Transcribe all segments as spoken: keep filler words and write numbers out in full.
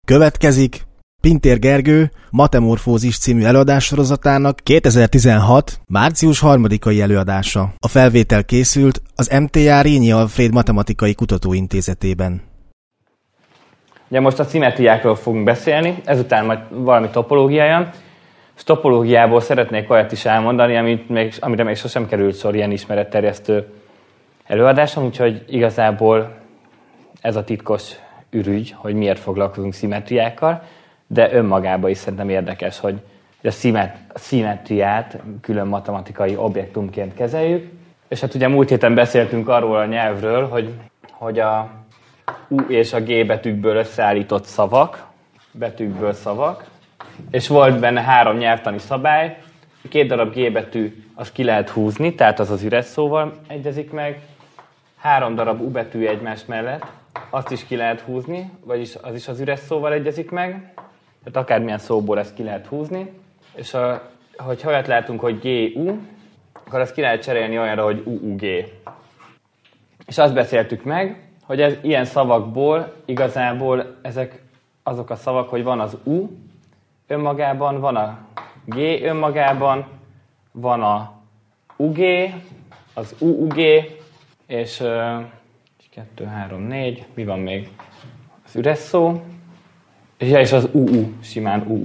Következik Pintér Gergő Matemorfózis című előadássorozatának kétezer-tizenhat. március harmadikai előadása. A felvétel készült az em té á Rényi Alfréd Matematikai Kutatóintézetében. Ugye most a szimmetriákról fogunk beszélni, ezután majd valami topológiája. És topológiából szeretnék olyat is elmondani, amit még, amire még sosem került sor ilyen ismeretterjesztő előadáson, úgyhogy igazából ez a titkos ürügy, hogy miért foglalkozunk szimmetriákkal, de önmagában is szerintem érdekes, hogy a szimmetriát külön matematikai objektumként kezeljük. És hát ugye múlt héten beszéltünk arról a nyelvről, hogy, hogy a U és a G betűkből összeállított szavak, betűkből szavak, és volt benne három nyelvtani szabály, két darab G betű az ki lehet húzni, tehát az az üres szóval egyezik meg, három darab U betű egymás mellett, azt is ki lehet húzni, vagyis az is az üres szóval egyezik meg, tehát akármilyen szóból ezt ki lehet húzni, és a, hogyha olyat látunk, hogy G U, akkor azt ki lehet cserélni olyanra, hogy U U G. És azt beszéltük meg, hogy ez, ilyen szavakból igazából ezek azok a szavak, hogy van az U önmagában, van a G önmagában, van a U G, az U U G, és kettő, három, négy, mi van még? Az üres szó, és, ja, és az U U, simán U U.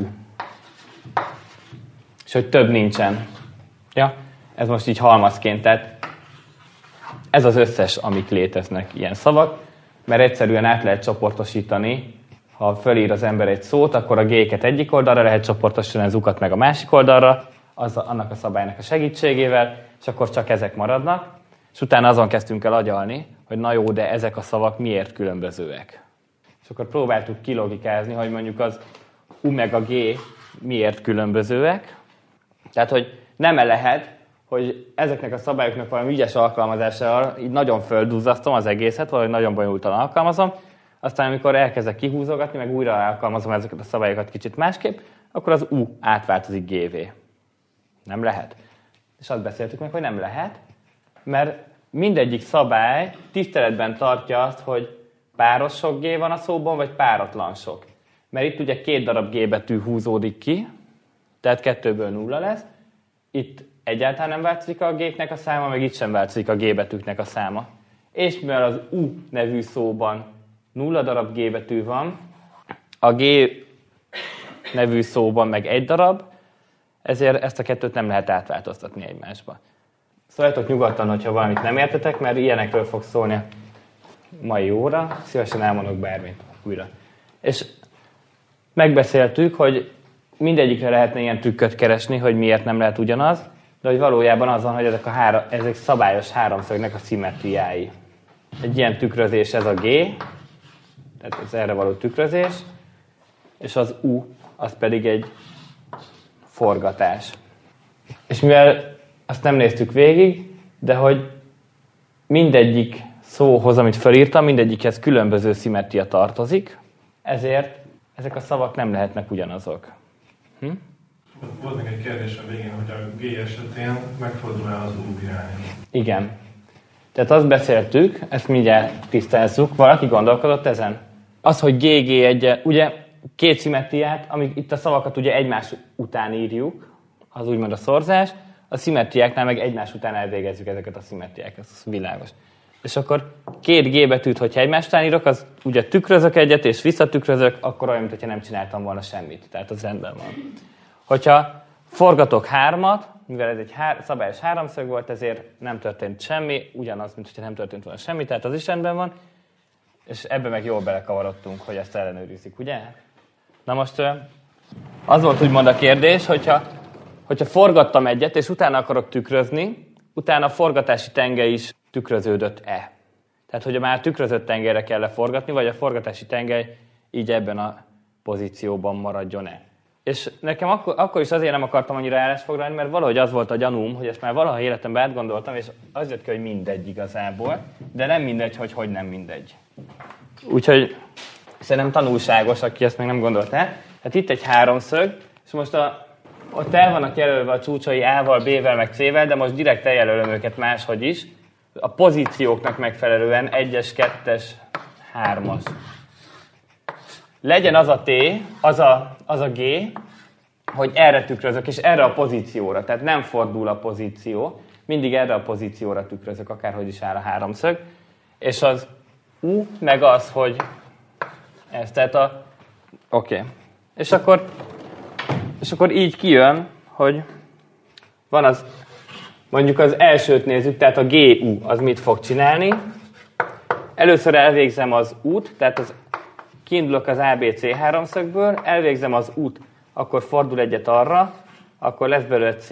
És hogy több nincsen. Ja, ez most így halmazként, tehát ez az összes, amik léteznek ilyen szavak, mert egyszerűen át lehet csoportosítani, ha fölír az ember egy szót, akkor a G-ket egyik oldalra lehet csoportosítani, az U-kat meg a másik oldalra, az, annak a szabálynak a segítségével, és akkor csak ezek maradnak. És utána azon kezdtünk el agyalni, hogy na jó, de ezek a szavak miért különbözőek. És akkor próbáltuk kilogikázni, hogy mondjuk az U meg a G miért különbözőek. Tehát, hogy nem lehet, hogy ezeknek a szabályoknak valami ügyes alkalmazásával így nagyon földúzzasztom az egészet, valahogy nagyon bonyolultan alkalmazom, aztán amikor elkezdek kihúzogatni, meg újra alkalmazom ezeket a szabályokat kicsit másképp, akkor az U átváltozik G-vé. Nem lehet. És azt beszéltük meg, hogy nem lehet, mert mindegyik szabály tiszteletben tartja azt, hogy páros sok G van a szóban, vagy páratlan sok. Mert itt ugye két darab G betű húzódik ki, tehát kettőből nulla lesz. Itt egyáltalán nem változik a G-knek a száma, meg itt sem változik a G betűknek a száma. És mivel az U nevű szóban nulla darab G betű van, a G nevű szóban meg egy darab, ezért ezt a kettőt nem lehet átváltoztatni egymásba. Szóljatok nyugodtan, hogyha valamit nem értetek, mert ilyenekről fog szólni a mai óra. Szívesen elmondok bármit újra. És megbeszéltük, hogy mindegyikre lehetne ilyen trükköt keresni, hogy miért nem lehet ugyanaz, de hogy valójában az van, hogy ezek, a három, ezek szabályos háromszögnek a szimmetriái. Egy ilyen tükrözés ez a G, tehát ez erre való tükrözés, és az U, az pedig egy forgatás. És mivel azt nem néztük végig, de hogy mindegyik szóhoz, amit felírtam, mindegyikhez különböző szimmetria tartozik, ezért ezek a szavak nem lehetnek ugyanazok. Hm? Volt még egy kérdés a végén, hogy a G esetén megfordul-e az U irány? Igen. Tehát azt beszéltük, ezt mindjárt tisztázzuk, valaki gondolkodott ezen? Az, hogy G G egy, ugye két szimmetriát, amik itt a szavakat ugye egymás után írjuk, az úgymond a szorzás, a szimmetriáknál meg egymás után elvégezzük ezeket a szimmetriákat, ez világos. És akkor két G betűt, hogyha egymás után írok, az ugye tükrözök egyet és visszatükrözök, akkor olyan, mintha nem csináltam volna semmit. Tehát az rendben van. Hogyha forgatok hármat, mivel ez egy hár, szabályos háromszög volt, ezért nem történt semmi, ugyanaz, mint hogyha nem történt volna semmi, tehát az is rendben van, és ebbe meg jól belekavarodtunk, hogy ezt ellenőrizzük, ugye? Na most az volt úgymond a kérdés, hogyha, hogyha forgattam egyet, és utána akarok tükrözni, utána a forgatási tengely is tükröződött-e. Tehát, hogy már tükrözött tengelyre kell leforgatni, vagy a forgatási tengely így ebben a pozícióban maradjon-e. És nekem akkor, akkor is azért nem akartam annyira állásfoglalni, mert valahogy az volt a gyanúm, hogy ezt már valaha életemben átgondoltam, és az jött ki, hogy mindegy igazából, de nem mindegy, hogy hogy nem mindegy. Úgyhogy szerintem tanulságos, aki ezt még nem gondolt el. Hát itt egy háromszög, és most a, ott el vannak jelölve a csúcsai A-val, B-vel, meg C-vel, de most direkt eljelölöm őket máshogy is. A pozícióknak megfelelően egyes, kettes, hármas. legyen az a T, az a, az a G, hogy erre tükrözök, és erre a pozícióra. Tehát nem fordul a pozíció, mindig erre a pozícióra tükrözök, akárhogy is áll a háromszög. És az U meg az, hogy ez, tehát a... Oké. Okay. És akkor, és akkor így kijön, hogy van az, mondjuk az elsőt nézzük, tehát a G U az mit fog csinálni. Először elvégzem az út, tehát az, kiindulok az á bé cé háromszögből, elvégzem az út, akkor fordul egyet arra, akkor lesz belőle C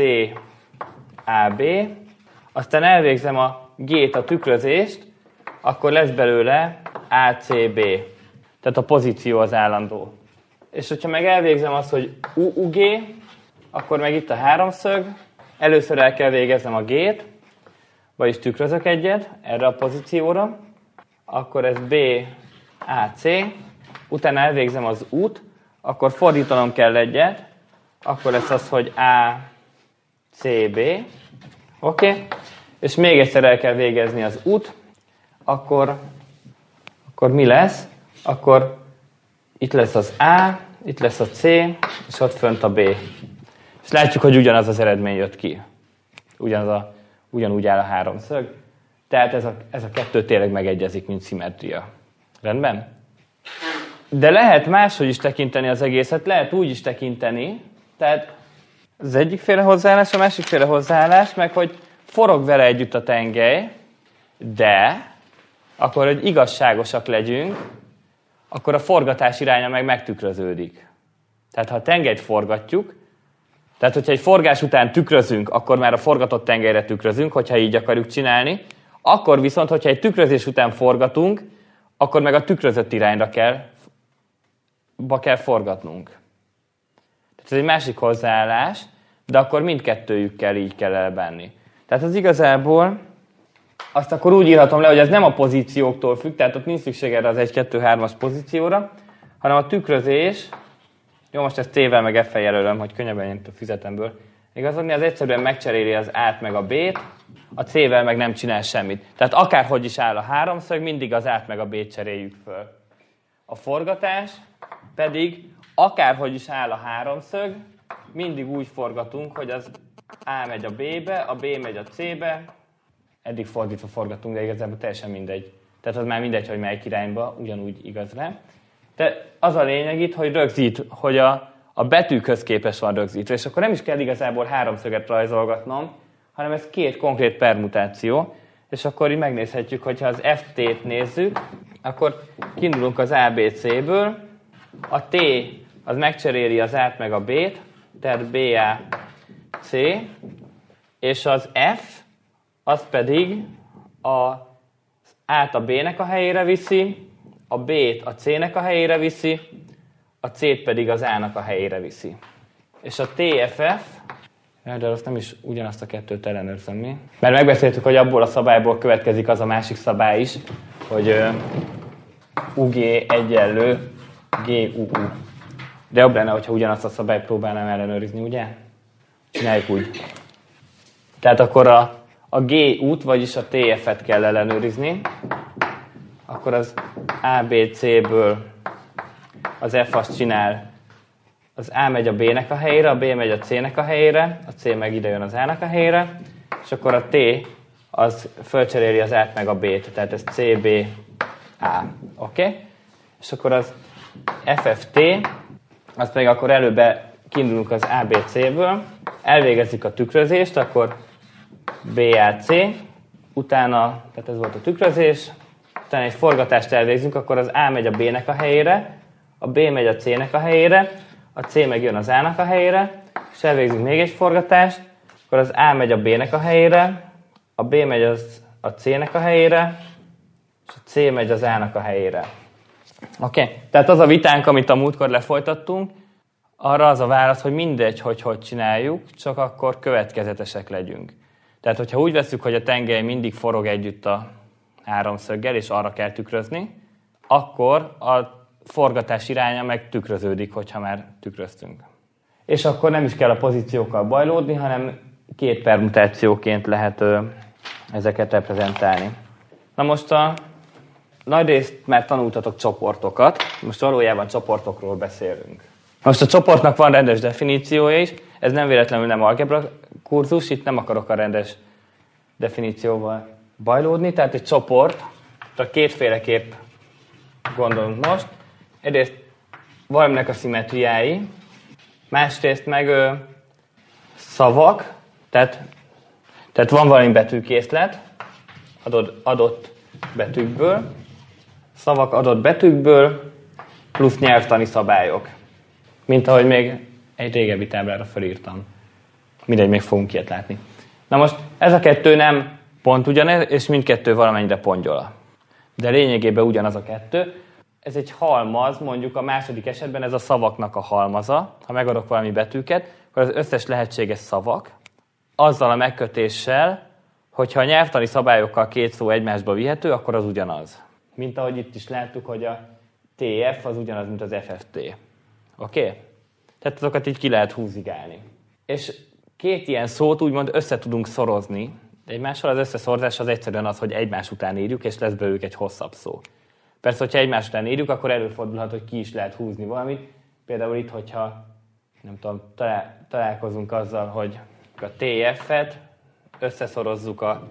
á bé, aztán elvégzem a G-t, a tükrözést, akkor lesz belőle á cé bé. Tehát a pozíció az állandó. És hogyha meg elvégzem azt, hogy U U G, akkor meg itt a háromszög, először el kell végeznem a G-t, vagyis tükrözök egyet erre a pozícióra, akkor ez B á cé, utána elvégzem az út, akkor fordítanom kell egyet, akkor lesz az, hogy á cé bé, oké? Okay? És még egyszer el kell végezni az út, akkor, akkor mi lesz? Akkor itt lesz az A, itt lesz a C, és ott fönt a B. És látjuk, hogy ugyanaz az eredmény jött ki. Ugyanaz a, ugyanúgy áll a háromszög. Tehát ez a, ez a kettő tényleg megegyezik, mint szimmetria. Rendben? De lehet máshogy is tekinteni az egészet, lehet úgy is tekinteni, tehát az egyikféle hozzáállás, a másikféle hozzáállás, meg hogy forog vele együtt a tengely, de akkor, hogy igazságosak legyünk, akkor a forgatás iránya meg megtükröződik. Tehát ha a tengelyt forgatjuk, tehát hogyha egy forgás után tükrözünk, akkor már a forgatott tengelyre tükrözünk, hogyha így akarjuk csinálni, akkor viszont, hogyha egy tükrözés után forgatunk, akkor meg a tükrözött irányra kell, ba kell forgatnunk. Tehát ez egy másik hozzáállás, de akkor mindkettőjükkel így kell elbenni. Tehát az igazából azt akkor úgy írhatom le, hogy ez nem a pozícióktól függ, tehát ott nincs szükség erre az egy kettő hármas pozícióra, hanem a tükrözés, jó, most ezt C-vel meg F-fel jelölöm, hogy könnyebben jön a füzetemből igazodni, az egyszerűen megcseréli az A-t meg a B-t, a C-vel meg nem csinál semmit. Tehát akárhogy is áll a háromszög, mindig az A-t meg a B-t cseréljük föl. A forgatás pedig akárhogy is áll a háromszög, mindig úgy forgatunk, hogy az A megy a B-be, a B megy a C-be, eddig fordítva forgatunk, de igazából teljesen mindegy. Tehát az már mindegy, hogy melyik irányba, ugyanúgy igaz rá. De az a lényeg itt, hogy rögzít, hogy a, a betűkhöz képest van rögzítve, és akkor nem is kell igazából háromszöget rajzolgatnom, hanem ez két konkrét permutáció, és akkor így megnézhetjük, hogyha az F T-t nézzük, akkor kiindulunk az á bé cé-ből, a T az megcseréli az A-t meg a B-t, tehát B A C, és az F az pedig az A-t a B-nek a helyére viszi, a B-t a C-nek a helyére viszi, a C-t pedig az A-nak a helyére viszi. És a T F F, de azt nem is ugyanazt a kettőt ellenőrzöm mi. Mert megbeszéltük, hogy abból a szabályból következik az a másik szabály is, hogy uh, U G egyenlő G U U. De jobb lenne, hogyha ugyanazt a szabályt próbálnám ellenőrizni, ugye? Csináljuk úgy. Tehát akkor a, a G út, vagyis a T F-et kell ellenőrizni. Akkor az á bé cé-ből az F azt csinál, az A megy a B-nek a helyére, a B megy a C-nek a helyére, a C meg ide jön az A-nak a helyére, és akkor a T az fölcseréli az A-t meg a B-t, tehát ez C B A. Oké? Okay? És akkor az F F T, azt pedig akkor előbb kiindulunk az á bé cé-ből, elvégezzük a tükrözést, akkor B A C, utána, tehát ez volt a tükrözés, utána egy forgatást elvégzünk, akkor az A megy a B-nek a helyére, a B megy a C-nek a helyére, a C meg jön az A-nak a helyére, és elvégzünk még egy forgatást, akkor az A megy a B-nek a helyére, a B megy az a C-nek a helyére, és a C megy az A-nak a helyére. Oké? Okay? Tehát az a vitánk, amit a múltkor lefolytattunk, arra az a válasz, hogy mindegy, hogy hogy csináljuk, csak akkor következetesek legyünk. Tehát, hogyha úgy veszük, hogy a tengely mindig forog együtt a háromszöggel, és arra kell tükrözni, akkor a forgatás iránya meg tükröződik, hogyha már tükröztünk. És akkor nem is kell a pozíciókkal bajlódni, hanem két permutációként lehet ö, ezeket reprezentálni. Na most a Nagyrészt már tanultatok csoportokat, most valójában csoportokról beszélünk. Most a csoportnak van rendes definíciója is, ez nem véletlenül nem algebra kurzus, itt nem akarok a rendes definícióval bajlódni, tehát egy csoport, tehát kétféleképp gondolunk most. Egyrészt valaminek a szimmetriái, másrészt meg ö, szavak, tehát, tehát van valami betűkészlet adott, adott betűkből, szavak adott betűkből, plusz nyelvtani szabályok. Mint ahogy még egy régebbi táblára felírtam. Mindegy, még fogunk ilyet látni. Na most ez a kettő nem pont ugyanez, és mindkettő valamennyire pongyola. De lényegében ugyanaz a kettő. Ez egy halmaz, mondjuk a második esetben ez a szavaknak a halmaza. Ha megadok valami betűket, akkor az összes lehetséges szavak, azzal a megkötéssel, hogyha a nyelvtani szabályokkal két szó egymásba vihető, akkor az ugyanaz. Mint ahogy itt is láttuk, hogy a té ef az ugyanaz, mint az ef ef té. Oké? Okay? Tehát azokat így ki lehet húzigálni. És két ilyen szót úgymond össze tudunk szorozni. Egymással az összeszorzás az egyszerűen az, hogy egymás után írjuk, és lesz belőlük egy hosszabb szó. Persze, hogyha egymás után írjuk, akkor előfordulhat, hogy ki is lehet húzni valamit. Például itt, hogyha nem tudom, talál, találkozunk azzal, hogy a té ef-et összeszorozzuk a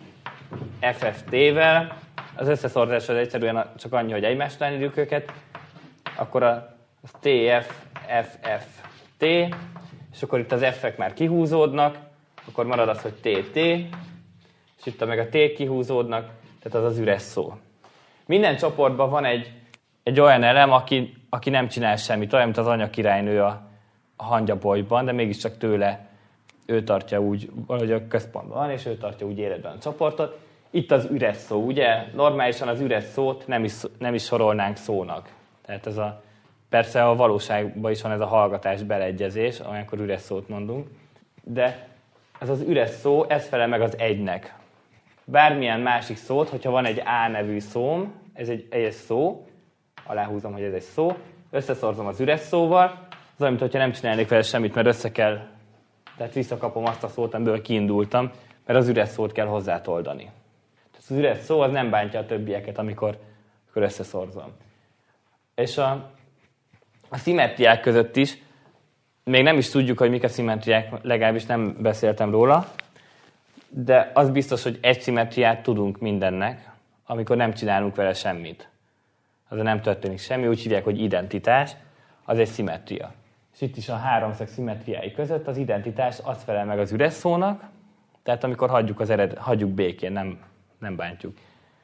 ef ef té-vel, az összeszorzás az egyszerűen csak annyi, hogy egymás után írjuk őket, akkor a té ef, ef ef té, és akkor itt az F-ek már kihúzódnak, akkor marad az, hogy té té, és itt meg a T kihúzódnak, tehát az az üres szó. Minden csoportban van egy, egy olyan elem, aki, aki nem csinál semmit, olyan, mint az anyakirálynő a, a hangyabolyban, de mégiscsak tőle ő tartja úgy, valahogy a központban van, és ő tartja úgy életben a csoportot. Itt az üres szó, ugye? Normálisan az üres szót nem is, nem is sorolnánk szónak. Tehát ez a, persze a valóságban is van ez a hallgatás beleegyezés, olyankor üres szót mondunk, de ez az üres szó, ez felel meg az egynek. Bármilyen másik szót, hogyha van egy A nevű szóm, ez egy, egy szó, aláhúzom, hogy ez egy szó, összeszorzom az üres szóval, az olyan, mintha nem csinálnék vele semmit, mert össze kell, tehát visszakapom azt a szót, amiből kiindultam, mert az üres szót kell hozzátoldani. Tehát az üres szó az nem bántja a többieket, amikor, amikor összeszorzom. És a, a szimmetriák között is, még nem is tudjuk, hogy mik a szimmetriák, legalábbis nem beszéltem róla, de az biztos, hogy egy szimmetriát tudunk mindennek, amikor nem csinálunk vele semmit. Azon nem történik semmi, úgy hívják, hogy identitás, az egy szimmetria. És itt is a háromszög szimmetriái között az identitás az felel meg az üres szónak, tehát amikor hagyjuk, az ered, hagyjuk békén, nem, nem bántjuk.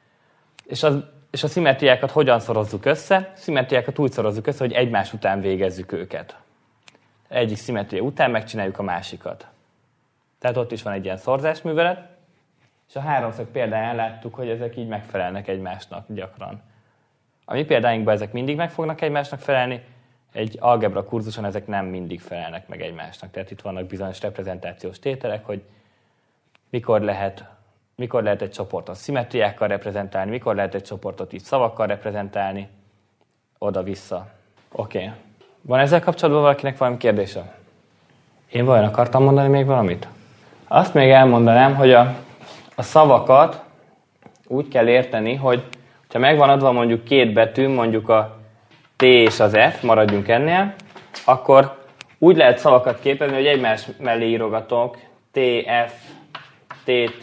És, az, és a szimmetriákat hogyan szorozzuk össze? Szimmetriákat úgy szorozzuk össze, hogy egymás után végezzük őket. Egyik szimmetria után megcsináljuk a másikat. Tehát ott is van egy ilyen szorzásművelet, és a háromszög példáján láttuk, hogy ezek így megfelelnek egymásnak gyakran. A mi példáinkban ezek mindig meg fognak egymásnak felelni, egy algebra kurzuson ezek nem mindig felelnek meg egymásnak. Tehát itt vannak bizonyos reprezentációs tételek, hogy mikor lehet, mikor lehet egy csoportot szimmetriákkal reprezentálni, mikor lehet egy csoportot így szavakkal reprezentálni, oda-vissza. Oké. Okay. Van ezzel kapcsolatban valakinek valami kérdése? Én vajon akartam mondani még valamit? Azt még elmondanám, hogy a, a szavakat úgy kell érteni, hogy ha megvan adva mondjuk két betű, mondjuk a T és az F, maradjunk ennél, akkor úgy lehet szavakat képezni, hogy egymás mellé írogatok T, F, T, T,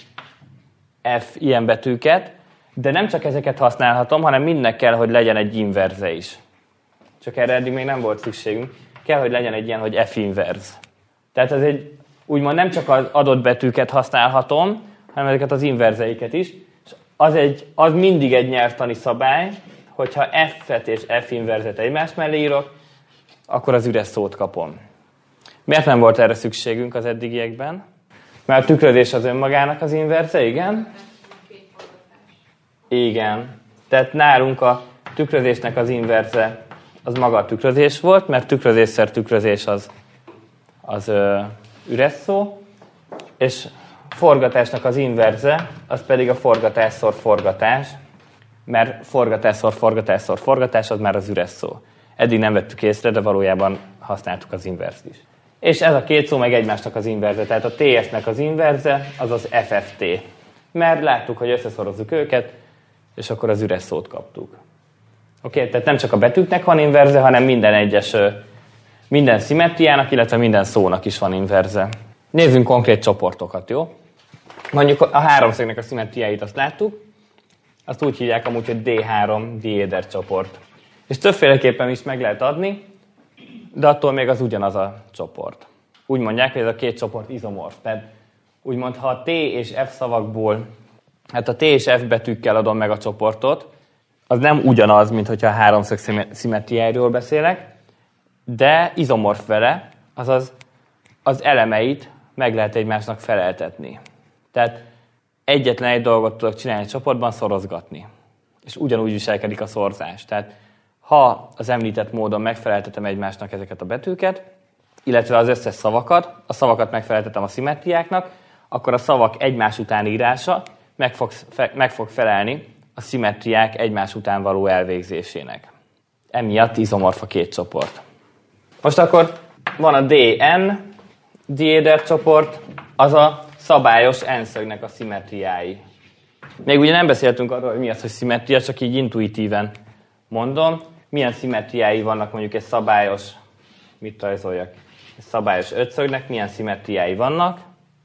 F ilyen betűket, de nem csak ezeket használhatom, hanem mindnek kell, hogy legyen egy inverze is. Csak erre eddig még nem volt szükségünk. Kell, hogy legyen egy ilyen, hogy F inverz. Tehát ez egy, úgymond nem csak az adott betűket használhatom, hanem ezeket az inverzeiket is. És az, egy, az mindig egy nyelvtani szabály, hogyha F-et és F inverzet egymás mellé írok, akkor az üres szót kapom. Miért nem volt erre szükségünk az eddigiekben? Mert a tükrözés az önmagának az inverze, igen? Igen. Tehát nálunk a tükrözésnek az inverze az maga a tükrözés volt, mert tükrözésszer tükrözés az, az ö, üres szó, és forgatásnak az inverze, az pedig a forgatásszor forgatás, mert forgatásszor forgatásszor forgatás, az már az üres szó. Eddig nem vettük észre, de valójában használtuk az inverzt is. És ez a két szó meg egymásnak az inverze, tehát a té ef-nek az inverze, az az ef ef té. Mert láttuk, hogy összeszorozzuk őket, és akkor az üres szót kaptuk. Oké, okay? Tehát nem csak a betűknek van inverze, hanem minden egyes, minden szimmetriának, illetve minden szónak is van inverze. Nézzünk konkrét csoportokat, jó? Mondjuk a háromszögnek a szimmetriáit azt láttuk, azt úgy hívják amúgy, hogy dé három diéder csoport. És többféleképpen is meg lehet adni, de attól még az ugyanaz a csoport. Úgy mondják, hogy ez a két csoport izomorf. Tehát úgymond, ha a T és F szavakból, hát a T és F betűkkel adom meg a csoportot, az nem ugyanaz, mint hogyha a háromszög szimmetriájáról beszélek, de izomorf vele, azaz az elemeit meg lehet egymásnak feleltetni. Tehát egyetlen egy dolgot tudok csinálni a csoportban, szorozgatni. És ugyanúgy viselkedik a szorzás. Tehát ha az említett módon megfeleltetem egymásnak ezeket a betűket, illetve az összes szavakat, a szavakat megfeleltetem a szimmetriáknak, akkor a szavak egymás után írása meg fog, fe, meg fog felelni a szimmetriák egymás után való elvégzésének. Emiatt izomorf a két csoport. Most akkor van a dé en diéder csoport, az a szabályos n-szögnek a szimmetriái. Még ugye nem beszéltünk arról, hogy mi az, hogy szimmetria, csak így intuitíven mondom. Milyen szimmetriái vannak mondjuk egy szabályos, mit rajzoljak, egy szabályos ötszögnek, milyen szimmetriái vannak.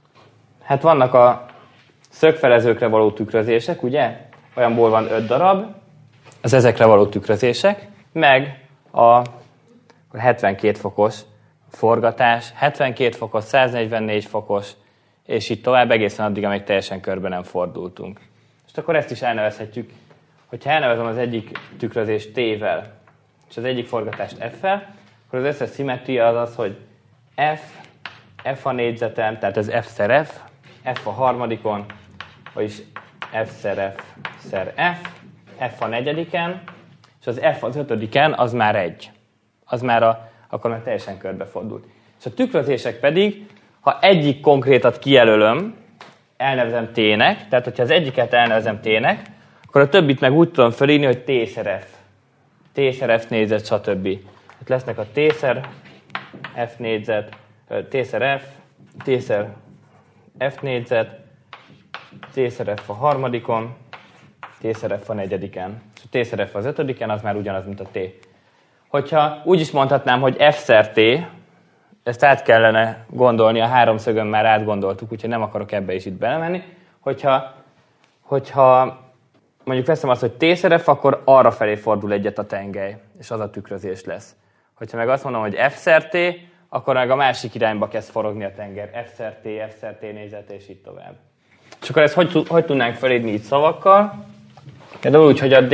Hát vannak a szögfelezőkre való tükrözések, ugye? Olyanból van öt darab, az ezekre való tükrözések, meg a hetvenkét fokos forgatás, hetvenkét fokos, száznegyvennégy fokos, és így tovább egészen addig, amíg teljesen körbe nem fordultunk. És akkor ezt is elnevezhetjük, hogyha elnevezem az egyik tükrözést T-vel, és az egyik forgatást F-fel, akkor az összes szimmetria az az, hogy F, F a négyzeten, tehát ez F szer F, F a harmadikon, vagyis F szer F szer F, F a negyediken, és az F az ötödiken, az már egy. Az már a, akkor már teljesen körbefordult. És a tükrözések pedig, ha egyik konkrétat kijelölöm, elnevezem T-nek, tehát hogyha az egyiket elnevezem T-nek, akkor a többit meg úgy tudom felírni, hogy T szer F. T szer F négyzet, stb. Hát lesznek a T szer F négyzet, T szer F, T szer F négyzet, T szer F a harmadikon, T szer F a negyediken. És a T szer F az ötödiken, az már ugyanaz, mint a T. Hogyha úgy is mondhatnám, hogy F szer T, ezt át kellene gondolni, a háromszögön már átgondoltuk, úgyhogy nem akarok ebbe is itt belemenni. Hogyha, hogyha mondjuk veszem azt, hogy T szer F, akkor arra felé fordul egyet a tengely, és az a tükrözés lesz. Hogyha meg azt mondom, hogy F szer T, akkor meg a másik irányba kezd forogni a tenger. F szer T, F szer T négyzet, és így tovább. És akkor ezt hogy, hogy tudnánk felírni itt szavakkal? De úgy, hogy a D,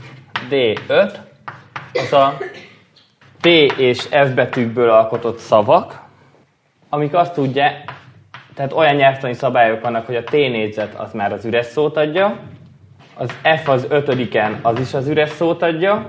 D öt, az a T és F betűkből alkotott szavak, amik azt tudják, tehát olyan nyelvtani szabályok vannak, hogy a T négyzet az már az üres szót adja, az F az ötödiken az is az üres szót adja,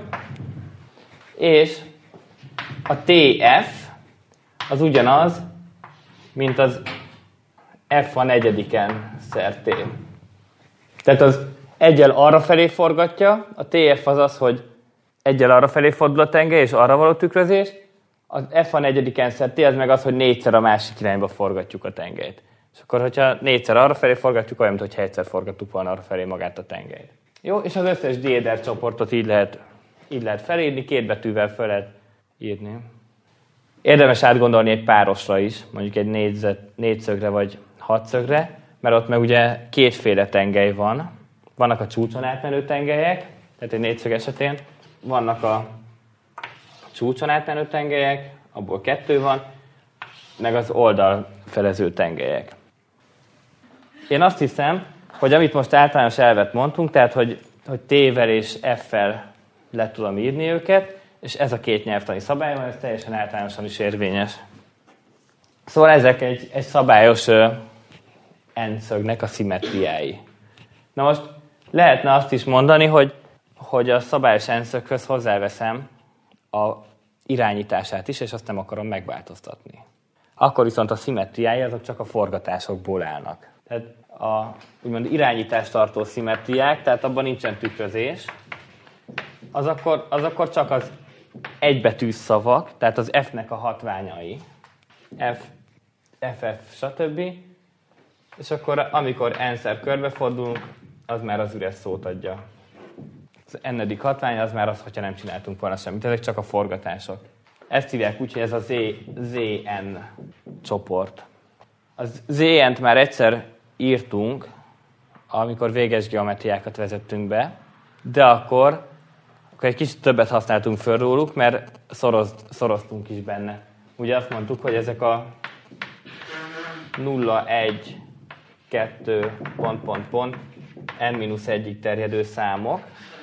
és a T F az ugyanaz, mint az F a negyediken szer T. Tehát az egyel arra felé forgatja, a T F az az, hogy egyel arra felé fordul a tengely, és arra való tükrözés, az F a negyediken szer T az meg az, hogy négyszer a másik irányba forgatjuk a tengelyt. És akkor, hogyha négyszer arra felé forgatjuk, olyan, mintha egyszer forgattuk volna arra felé magát a tengelyt. Jó, és az összes diéder csoportot így lehet, így lehet felírni, két betűvel fel lehet írni. Érdemes átgondolni egy párosra is, mondjuk egy négyzet, négyszögre vagy hatszögre, mert ott meg ugye kétféle tengely van. Vannak a csúcson átmenő tengelyek, tehát egy négyszög esetén, vannak a csúcson átmenő tengelyek, abból kettő van, meg az oldalfelező tengelyek. Én azt hiszem, hogy amit most általános elvet mondtunk, tehát hogy, hogy T-vel és F-fel le tudom írni őket, és ez a két nyelvtani szabály van, ez teljesen általánosan is érvényes. Szóval ezek egy, egy szabályos uh, n-szögnek a szimmetriái. Na most lehetne azt is mondani, hogy, hogy a szabályos n-szöghöz hozzáveszem a irányítását is, és azt nem akarom megváltoztatni. Akkor viszont a szimmetriái azok csak a forgatásokból állnak. Tehát a úgymond irányítást tartó szimmetriák, tehát abban nincsen tükrözés, az akkor, az akkor csak az egybetűs szavak, tehát az F-nek a hatványai. F, F F, stb. És akkor amikor n-szer körbefordulunk, az már az üres szót adja. Az n-edik hatvány az már az, hogyha nem csináltunk volna semmit. Ezek csak a forgatások. Ezt hívják úgy, hogy ez a zé en csoport. Az zé en-t már egyszer írtunk, amikor véges geometriákat vezettünk be, de akkor, akkor egy kicsit többet használtunk föl róluk, mert szoroz, szoroztunk is benne. Ugye azt mondtuk, hogy ezek a nulla, egy, kettő, pont, pont, pont, n mínusz egyig terjedő számok,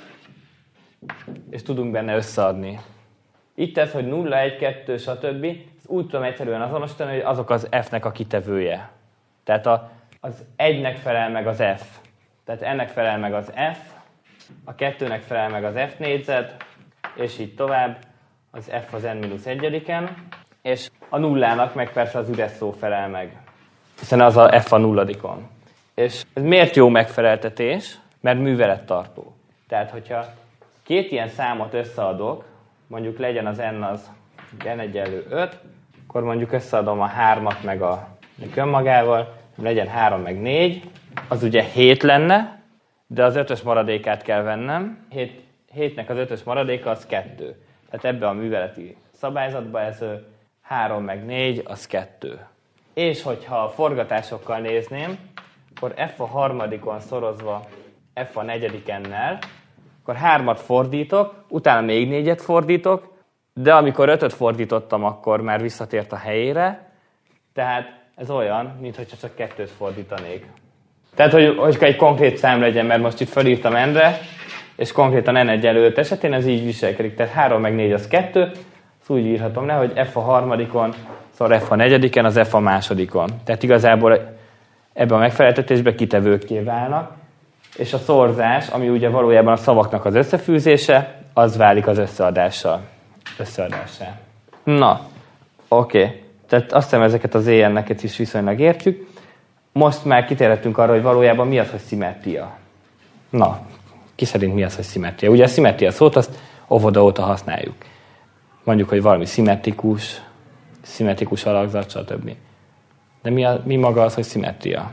és tudunk benne összeadni. Itt ez, hogy nulla, egy, kettő, stb. Úgy tudom egyszerűen azonosítani, hogy azok az f-nek a kitevője. Tehát a, az egynek felel meg az f. Tehát ennek felel meg az f, a kettőnek felel meg az f négyzet, és így tovább, az f az n mínusz egyediken, és a nullának meg persze az üres szó felel meg, hiszen az a f a nulladikon. És ez miért jó megfeleltetés? Mert művelettartó. Tehát, hogyha két ilyen számot összeadok, mondjuk legyen az n az n egyenlő öt, akkor mondjuk összeadom a hármat meg a önmagával, legyen három meg négy, az ugye hét lenne, de az ötös maradékát kell vennem. hétnek az ötös maradéka az kettő. Tehát ebbe a műveleti szabályzatban ez három meg négy, az kettő. És hogyha a forgatásokkal nézném, akkor f a harmadikon szorozva f a negyedikennel, akkor hármat fordítok, utána még négyet fordítok, de amikor ötöt fordítottam, akkor már visszatért a helyére, tehát ez olyan, mintha csak kettőt fordítanék. Tehát, hogy, hogy egy konkrét szám legyen, mert most itt felírtam n-re, és konkrétan n egyenlő öt esetén ez így viselkedik. Tehát három meg négy az kettő, azt úgy írhatom le, hogy f a harmadikon, szóval f a negyediken, az f a másodikon. Tehát igazából ebben a megfeleltetésben kitevőkké válnak, és a szorzás, ami ugye valójában a szavaknak az összefűzése, az válik az összeadással. Összeadássá. Na, oké. Okay. Tehát azt hiszem, ezeket az éjjel-neket is viszonylag értjük. Most már kitérhetünk arra, hogy valójában mi az, hogy szimmetria. Na, ki szerint mi az, hogy szimmetria? Ugye a szimmetria szót azt óvoda óta használjuk. Mondjuk, hogy valami szimmetrikus, szimmetrikus alakzat, stb. De mi, a, mi maga az, hogy szimmetria?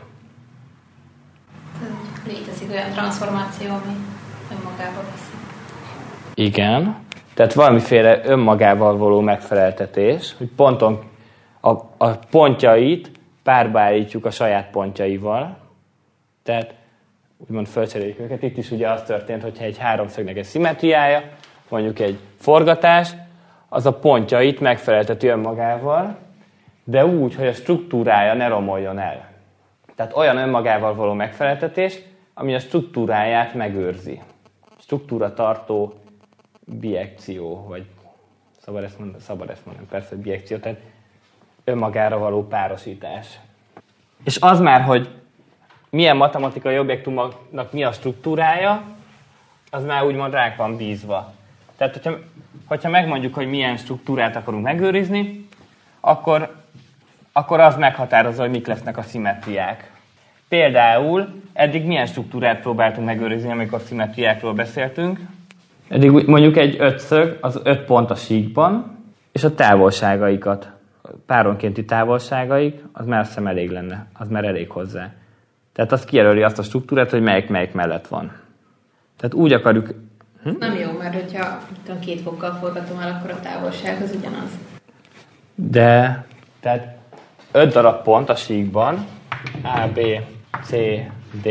Létezik olyan transformáció, ami önmagával viszi. Igen. Tehát valamiféle önmagával való megfeleltetés, hogy ponton a, a pontjait párba állítjuk a saját pontjaival. Tehát úgymond fölcseréljük őket. Itt is ugye az történt, hogyha egy háromszögnek egy szimmetriája, mondjuk egy forgatás, az a pontjait megfelelteti önmagával, de úgy, hogy a struktúrája ne romoljon el. Tehát olyan önmagával való megfeleltetés, ami a struktúráját megőrzi. Struktúra tartó bijekció, vagy szabad ezt mondani, szabad ezt mondani persze, hogy bijekció, tehát önmagára való párosítás. És az már, hogy milyen matematikai objektumnak mi a struktúrája, az már úgymond ránk van bízva. Tehát, hogyha, hogyha megmondjuk, hogy milyen struktúrát akarunk megőrizni, akkor, akkor az meghatározza, hogy mik lesznek a szimmetriák. Például eddig milyen struktúrát próbáltunk megőrizni, amikor szimmetriákról beszéltünk. Eddig mondjuk egy ötszög, az öt pont a síkban, és a távolságaikat, a páronkénti távolságaik, az már azt hiszem elég lenne, az már elég hozzá. Tehát az kijelöli azt a struktúrát, hogy melyik melyik mellett van. Tehát úgy akarjuk... Hm? Nem jó, mert hogyha két fokkal forgatom el, akkor a távolság az ugyanaz. De, tehát öt darab pont a síkban, A, B, C, D,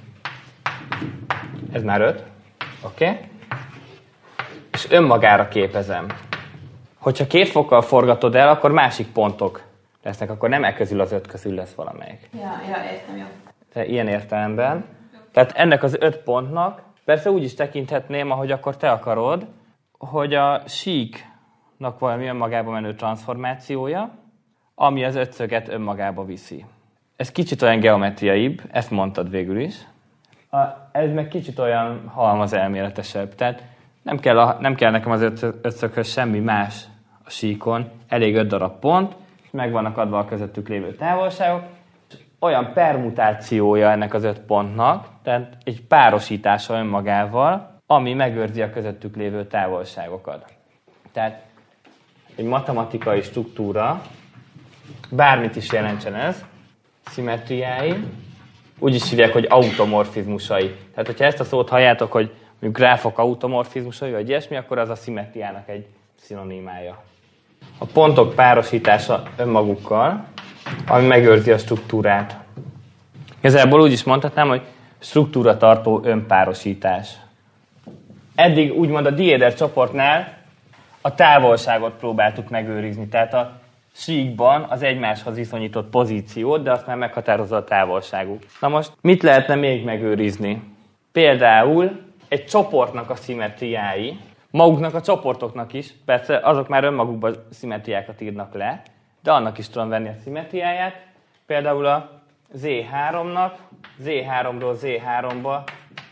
ez már öt, oké? Okay? És önmagára képezem. Hogyha két fokkal forgatod el, akkor másik pontok lesznek, akkor nem e közül az öt közül lesz valamelyik. Ja, ja, értem, jó. Tehát ilyen értelemben. Tehát ennek az öt pontnak, persze úgy is tekinthetném, ahogy akkor te akarod, hogy a síknak valami önmagába menő transformációja, ami az ötszöget önmagába viszi. Ez kicsit olyan geometriaibb, ezt mondtad végül is. A, ez meg kicsit olyan halmaz elméletesebb. Tehát nem kell, a, nem kell nekem az öt, ötszöghöz semmi más a síkon, elég öt darab pont, és meg vannak adva a közöttük lévő távolságok. Olyan permutációja ennek az öt pontnak, tehát egy párosítása önmagával, ami megőrzi a közöttük lévő távolságokat. Tehát egy matematikai struktúra, bármit is jelentsen ez, szimmetriái, úgy is hívják, hogy automorfizmusai. Tehát, hogyha ezt a szót halljátok, hogy mondjuk gráfok automorfizmusai, vagy ilyesmi, akkor az a szimmetriának egy szinonimája. A pontok párosítása önmagukkal, ami megőrzi a struktúrát. Igazából úgy is mondhatnám, hogy struktúra tartó önpárosítás. Eddig úgymond a diéder csoportnál a távolságot próbáltuk megőrizni, tehát a síkban az egymáshoz viszonyított pozíciót, de azt már meghatározza a távolságuk. Na most mit lehetne még megőrizni? Például egy csoportnak a szimmetriái, maguknak a csoportoknak is, persze azok már önmagukban szimmetriákat írnak le, de annak is tudom venni a szimmetriáját. Például a zé háromnak, zé háromról zé háromba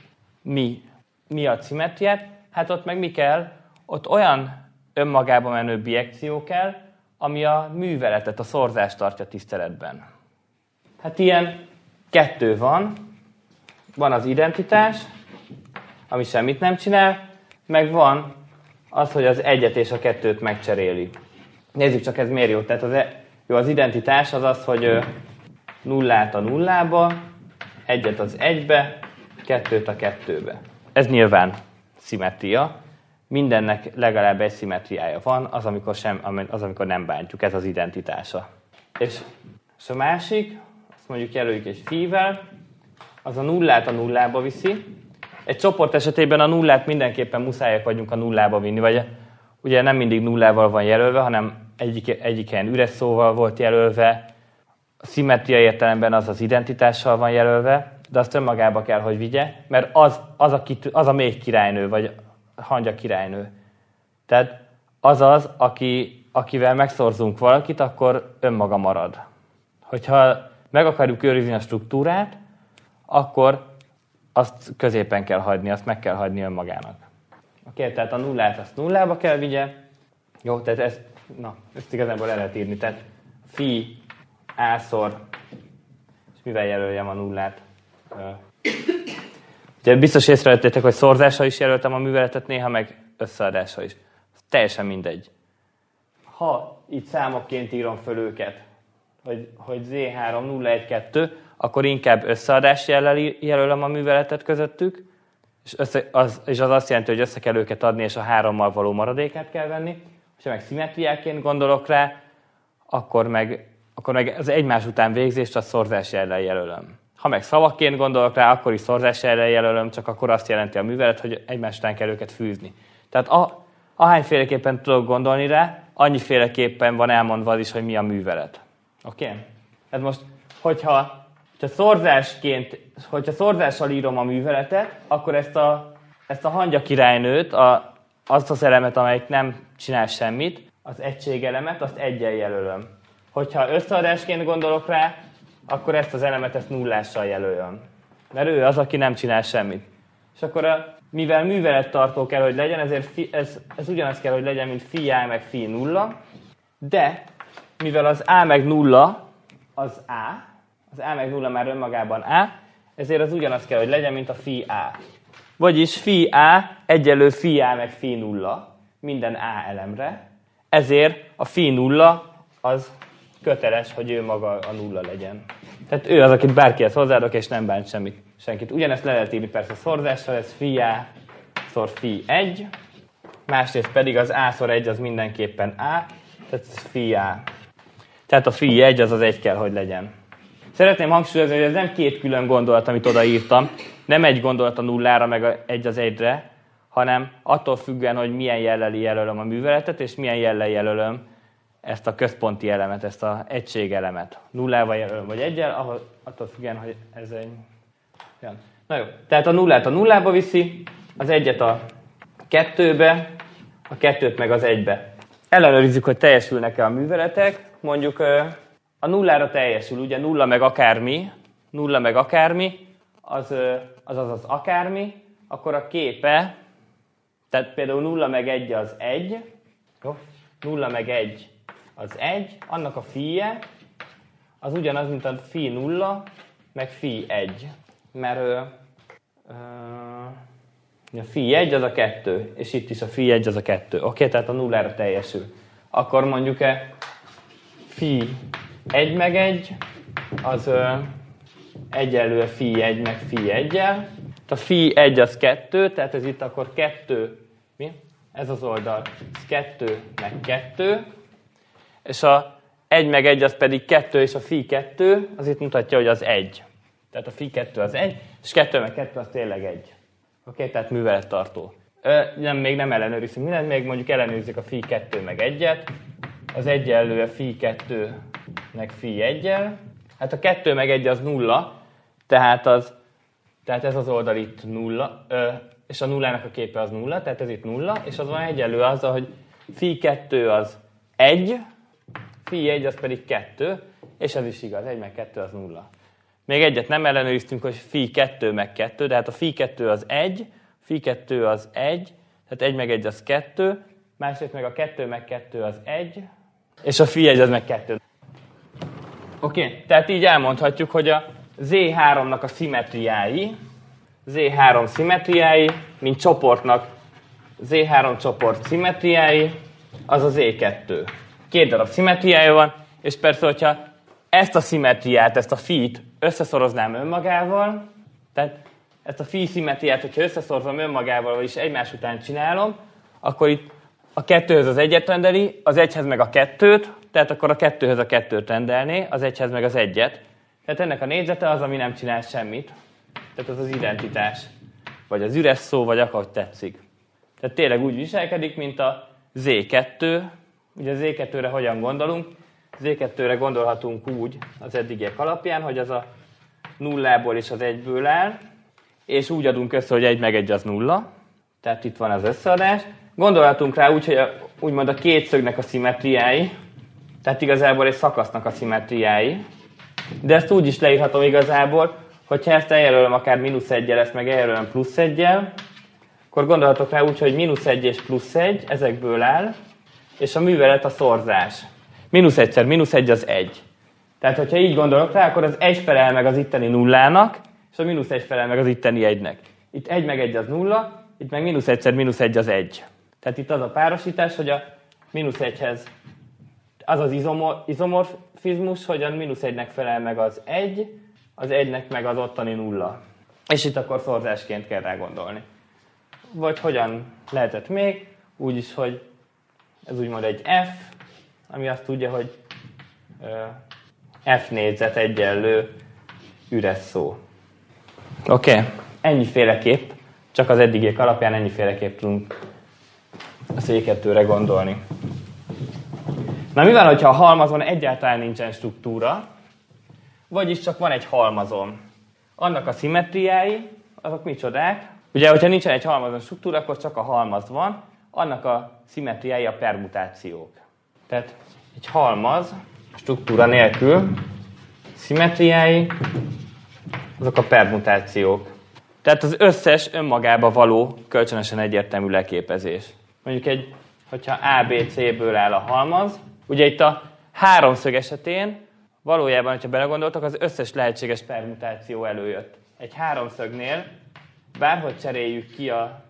mi, mi a szimmetriát? Hát ott meg mi kell? Ott olyan önmagába menő bijekció kell, ami a műveletet, a szorzást tartja tiszteletben. Hát ilyen kettő van. Van az identitás, ami semmit nem csinál, meg van az, hogy az egyet és a kettőt megcseréli. Nézzük csak, ez miért jó. Tehát az, e- jó, az identitás az az, hogy nullát a nullába, egyet az egybe, kettőt a kettőbe. Ez nyilván szimmetria. Mindennek legalább egy szimmetriája van, az amikor, sem, az, amikor nem bántjuk. Ez az identitása. És, és a másik, azt mondjuk jelöljük egy phi-vel, az a nullát a nullába viszi. Egy csoport esetében a nullát mindenképpen muszájak vagyunk a nullába vinni, vagy ugye nem mindig nullával van jelölve, hanem egyik, egyik helyen üres szóval volt jelölve, a szimmetria értelemben az az identitással van jelölve, de azt önmagába kell, hogy vigye, mert az, az, a, kitű, az a még királynő, vagy hangya királynő. Tehát az az, aki, akivel megszorzunk valakit, akkor önmaga marad. Hogyha meg akarjuk őrizni a struktúrát, akkor azt középen kell hagyni, azt meg kell hagyni önmagának. Oké, okay, tehát a nullát azt nullába kell vigye. Jó, tehát ezt, na, ezt igazából le lehet írni. Tehát phi a-szor, és mivel jelöljem a nullát? Ugye biztos észrevettétek, hogy szorzással is jelöltem a műveletet, néha meg összeadással is. Teljesen mindegy. Ha itt számokként írom föl őket, hogy, hogy zé három nulla egy kettő, akkor inkább összeadás jellel jelölöm a műveletet közöttük, és, össze, az, és az azt jelenti, hogy össze kell őket adni, és a hárommal való maradékát kell venni. Ha meg szimmetriáként gondolok rá, akkor meg, akkor meg az egymás után végzést a szorzás jellel jelölöm. Ha meg szavakként gondolok rá, akkor is szorzás jellel jelölöm, csak akkor azt jelenti a művelet, hogy egymás után kell őket fűzni. Tehát a, ahányféleképpen tudok gondolni rá, annyiféleképpen van elmondva az is, hogy mi a művelet. Oké? Okay? Tehát most, hogyha, hogyha, szorzásként, hogyha szorzással írom a műveletet, akkor ezt a, ezt a hangya királynőt, a, azt az elemet, amelyik nem csinál semmit, az egységelemet, azt eggyel jelölöm. Hogyha összeadásként gondolok rá, akkor ezt az elemet ezt nullással jelölöm. Mert ő az, aki nem csinál semmit. És akkor a, mivel művelettartó kell, hogy legyen, ezért fi, ez, ez ugyanaz kell, hogy legyen, mint phi a meg phi nulla, de mivel az a meg nulla az a, az a meg nulla már önmagában a, ezért az ugyanaz kell, hogy legyen, mint a phi a. Vagyis phi a egyenlő phi a meg phi nulla minden a elemre, ezért a phi nulla az köteles, hogy ő maga a nulla legyen. Tehát ő az, akit bárkihez hozzáadok, és nem bánt semmit, senkit. Ugyanezt le lehet írni persze szorzással, ez phi a szor phi egy, másrészt pedig az a szor egy az mindenképpen a, tehát ez phi a. Tehát a phi egy az az egy kell, hogy legyen. Szeretném hangsúlyozni, hogy ez nem két külön gondolat, amit odaírtam, nem egy gondolat a nullára, meg a egy az egyre, hanem attól függően, hogy milyen jellel jelölöm a műveletet, és milyen jellel jelölöm ezt a központi elemet, ezt az egységelemet. Nullával jelölöm, vagy egyel, ahol, attól függően, hogy ez egy... Ja. Na jó, tehát a nullát a nullába viszi, az egyet a kettőbe, a kettőt meg az egybe. Ellenőrizzük, hogy teljesülnek-e a műveletek. Mondjuk a nullára teljesül, ugye nulla meg akármi, nulla meg akármi, az az az, az akármi, akkor a képe, tehát például nulla meg egy az egy, jó? nulla meg egy az egy, annak a phi-je az ugyanaz, mint a phi nulla, meg phi egy. Mert ö, ö, a phi egy az a kettő, és itt is a phi egy az a kettő. Oké, okay? Tehát a nullára teljesül. Akkor mondjuk-e phi egy meg egy, az ö, egyenlő a phi egy meg phi egyel, A phi egy az kettő, tehát ez itt akkor kettő, mi? Ez az oldal, ez kettő meg kettő, és a egy meg egy az pedig kettő, és a phi kettő, az itt mutatja, hogy az egy. Tehát a phi kettő az egy, és kettő meg kettő az tényleg egy. Oké, okay? Tehát művelettartó. Ö, nem, még nem ellenőrizzük mindent, még mondjuk ellenőrizzük a phi kettő meg egyet. Az egyenlő a phi kettő meg phi egyel. Hát a kettő meg egy az nulla, tehát, az, tehát ez az oldal itt nulla, ö, és a nullának a képe az nulla, tehát ez itt nulla, és az van egyenlő azzal, hogy phi kettő az egy, phi egy az pedig kettő, és ez is igaz, egy meg kettő az nulla. Még egyet nem ellenőriztünk, hogy phi kettő meg kettő, de hát a phi kettő az egy, phi kettő az egy, tehát egy meg egy az kettő, másrészt meg a kettő meg kettő az egy, és a phi egy az meg kettő. Oké, okay. Tehát így elmondhatjuk, hogy a zé háromnak a szimmetriái, zé három szimmetriái, mint csoportnak zé három csoport szimmetriái, az a zé kettő. Két darab szimmetriája van, és persze, hogyha ezt a szimmetriát, ezt a phi-t összeszoroznám önmagával, tehát ezt a phi szimmetriát, hogyha összeszorzom önmagával, vagyis egymás után csinálom, akkor itt a kettőhöz az egyet rendeli, az egyhez meg a kettőt, tehát akkor a kettőhöz a kettőt rendelné, az egyhez meg az egyet. Tehát ennek a négyzete az, ami nem csinál semmit. Tehát az az identitás. Vagy az üres szó, vagy ahogy tetszik. Tehát tényleg úgy viselkedik, mint a zé kettő. Ugye a zé kettőre hogyan gondolunk? zé kettőre gondolhatunk úgy az eddigiek alapján, hogy az a nullából és az egyből áll, és úgy adunk össze, hogy egy meg egy az nulla. Tehát itt van az összeadás. Gondolhatunk rá úgy, hogy a, úgymond a két szögnek a szimmetriái, tehát igazából egy szakasznak a szimmetriái, de ezt úgy is leírhatom igazából, hogyha ezt eljelölöm akár mínusz egyel, ezt meg eljelölöm plusz egyel, akkor gondolhatok rá úgy, hogy mínusz egy és plusz egy, ezekből áll, és a művelet a szorzás. Mínusz egyszer, mínusz egy az egy. Tehát, hogyha így gondolok rá, akkor az egy felel meg az itteni nullának, és a mínusz egy felel meg az itteni egynek. Itt egy meg egy az nulla, itt meg mínusz egyszer, mínusz egy az egy. Tehát itt az a párosítás, hogy a mínusz egyhez az az izomor, izomorfizmus, hogy a mínusz egynek felel meg az egy, az egynek meg az ottani nulla. És itt akkor szorzásként kell rá gondolni. Vagy hogyan lehetett még? Úgy is, hogy ez úgymond egy F, ami azt tudja, hogy F négyzet egyenlő üres szó. Oké, okay. Ennyiféleképp, csak az eddigiek alapján ennyiféleképp tudunk a zé kettőre gondolni. Na mi van, hogyha a halmazon egyáltalán nincsen struktúra, vagyis csak van egy halmazon? Annak a szimmetriái, azok micsodák? Ugye, hogyha nincsen egy halmazon struktúra, akkor csak a halmaz van, annak a szimmetriái a permutációk. Tehát egy halmaz struktúra nélkül szimmetriái, azok a permutációk. Tehát az összes önmagába való kölcsönösen egyértelmű leképezés. Mondjuk egy, hogyha á bé cé-ből áll a halmaz, ugye itt a háromszög esetén valójában, hogyha belegondoltak, az összes lehetséges permutáció előjött. Egy háromszögnél bárhogy cseréljük ki a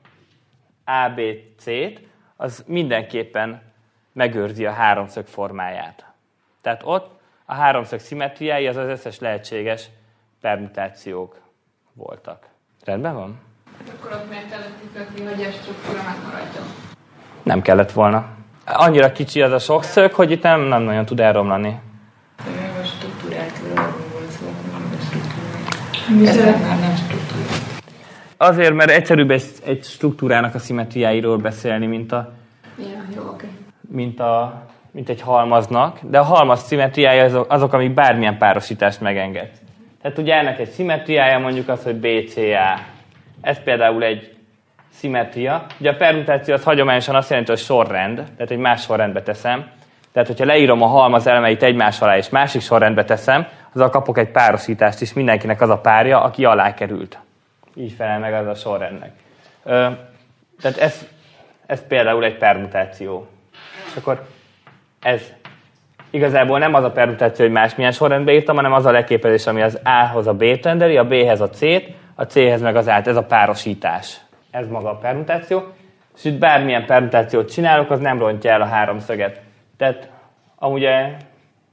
á bé cé-t, az mindenképpen megőrzi a háromszög formáját. Tehát ott a háromszög szimmetriái az az összes lehetséges permutációk voltak. Rendben van? Akkor ott miért kellett kikötni, hogy a struktúra megmaradjon? Nem kellett volna. Annyira kicsi az a sok szög, hogy itt nem, nem nagyon tud elromlani. A struktúrától arról volt szó, hogy a struktúrát. Ez már nem struktúra. Azért, mert egyszerűbb egy, egy struktúrának a szimmetriáiról beszélni, mint a, ja, jó, okay. mint a mint egy halmaznak, de a halmaz szimmetriája azok, azok, amik bármilyen párosítást megenged. Tehát ugye ennek egy szimmetriája mondjuk az, hogy bé cé á. Ez például egy szimmetria. Ugye a permutáció az hagyományosan azt jelenti, hogy sorrend, tehát egy más sorrendbe teszem. Tehát, hogyha leírom a halmaz elemeit egymás alá és másik sorrendbe teszem, azzal kapok egy párosítást is, mindenkinek az a párja, aki alá került. Így felel meg az a sorrendnek. Ö, tehát ez, ez például egy permutáció. És akkor ez igazából nem az a permutáció, hogy másmilyen sorrendbe írtam, hanem az a leképezés, ami az A-hoz a B-t rendeli, a B-hez a C-t, a C-hez meg az A-t. Ez a párosítás. Ez maga a permutáció. És itt bármilyen permutációt csinálok, az nem rontja el a háromszöget. Tehát amúgy,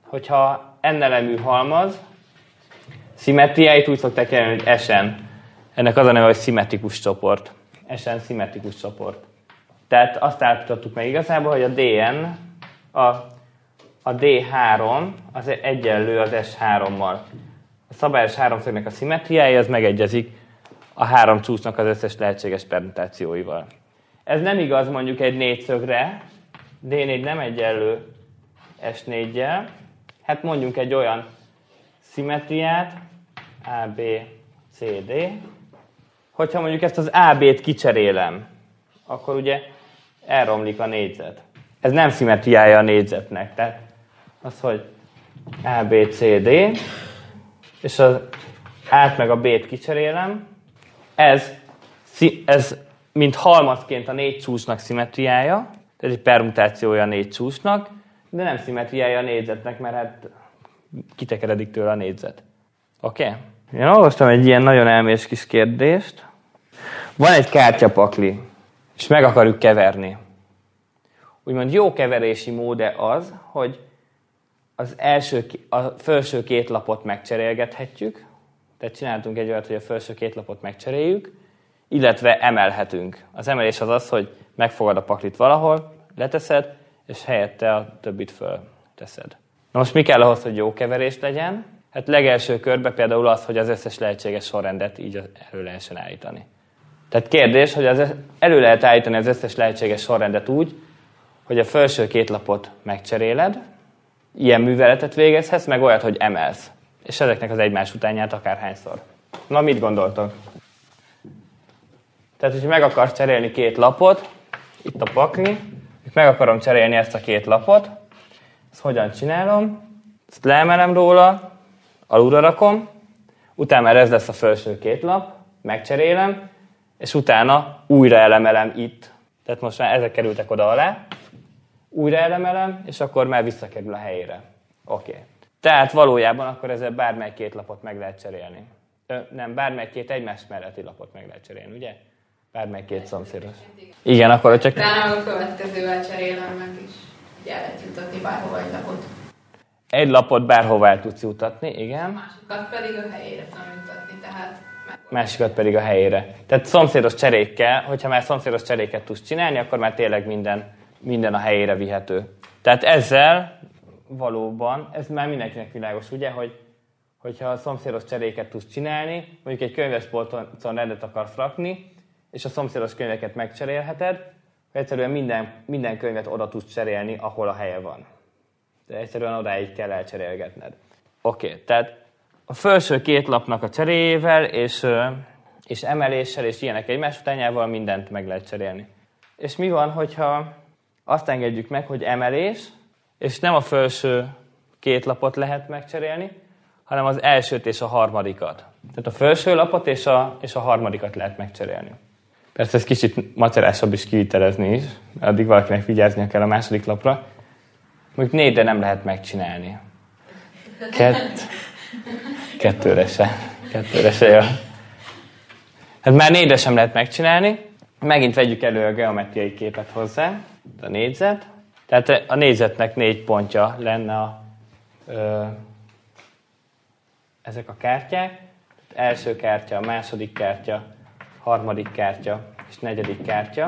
hogyha n-elemű halmaz, szimmetriáit úgy szokták jelölni, hogy S-en. Ennek az a neve, hogy szimmetrikus csoport. es en szimmetrikus csoport. Tehát azt állapítottuk meg igazából, hogy a dé en, a, a dé három az egyenlő az es hárommal. A szabályos háromszögnek a szimmetriája az megegyezik a három csúcsnak az összes lehetséges permutációival. Ez nem igaz mondjuk egy négyszögre, dé négy nem egyenlő es néggyel. Hát mondjunk egy olyan szimmetriát, á bé cé dé. Hogyha mondjuk ezt az á bét kicserélem, akkor ugye elromlik a négyzet. Ez nem szimmetriája a négyzetnek. Tehát az, hogy á bé cé dé, és az át meg a B-t kicserélem, ez, ez mint halmazként a négy csúcsnak szimmetriája, tehát egy permutációja a négy csúcsnak, de nem szimmetriája a négyzetnek, mert hát kitekeredik tőle a négyzet. Oké? Okay? Én olvastam egy ilyen nagyon elmés kis kérdést. Van egy kártyapakli, és meg akarjuk keverni. Úgymond jó keverési mód az, hogy az első, a felső két lapot megcserélgethetjük, tehát csináltunk egy olyat, hogy a felső két lapot megcseréljük, illetve emelhetünk. Az emelés az az, hogy megfogad a paklit valahol, leteszed, és helyette a többit fölteszed. Na most mi kell ahhoz, hogy jó keverés legyen? Hát legelső körben például az, hogy az összes lehetséges sorrendet így elő lehessen állítani. Tehát kérdés, hogy az elő lehet állítani az összes lehetséges sorrendet úgy, hogy a felső két lapot megcseréled, ilyen műveletet végezhetsz, meg olyat, hogy emelsz. És ezeknek az egymás utánját akárhányszor. Na, mit gondoltok? Tehát, hogyha meg akarsz cserélni két lapot, itt a pakli, meg akarom cserélni ezt a két lapot, ezt hogyan csinálom? Ezt leemelem róla, alulra rakom, utána már ez lesz a felső két lap, megcserélem, és utána újra elemelem itt. Tehát most már ezek kerültek oda alá, újra elemelem, és akkor már visszakerül a helyére. Oké. Okay. Tehát valójában akkor ezzel bármely két lapot meg lehet cserélni. Ö, nem, bármely két egymás melletti lapot meg lehet cserélni, ugye? Bármely két szomszédos. Igen, akkor csak... Ránál a következővel cserélem meg is. Ugye el lehet jutatni bárhova egy lapot. Egy lapot bárhova el tudsz jutatni, igen. Másikat pedig a helyére tudom jutatni, tehát... Másikat pedig a helyére. Tehát szomszédos cserékkel, hogyha már szomszédos cseréket tudsz csinálni, akkor már tényleg minden, minden a helyére vihető. Tehát ezzel valóban, ez már mindenkinek világos, ugye, hogy hogyha a szomszédos cseréket tudsz csinálni, mondjuk egy könyves polcon rendet akarsz rakni, és a szomszédos könyveket megcserélheted, hogy egyszerűen minden, minden könyvet oda tudsz cserélni, ahol a helye van. De egyszerűen odáig kell elcserélgetned. Oké, okay, tehát a felső két lapnak a cseréjével, és, és emeléssel, és ilyenek egymás utánjával mindent meg lehet cserélni. És mi van, hogyha azt engedjük meg, hogy emelés, és nem a felső két lapot lehet megcserélni, hanem az elsőt és a harmadikat. Tehát a felső lapot és a, és a harmadikat lehet megcserélni. Persze ez kicsit macerásabb is kivitelezni is, addig valakinek vigyáznia kell a második lapra. Mondjuk négyre nem lehet megcsinálni. Kett, kettőre se. Kettőre se jön. Hát már négyre sem lehet megcsinálni. Megint vegyük elő a geometriai képet hozzá. A négyzet. Tehát a négyzetnek négy pontja lenne a, ö, ezek a kártyák. Első kártya, második kártya, harmadik kártya és negyedik kártya.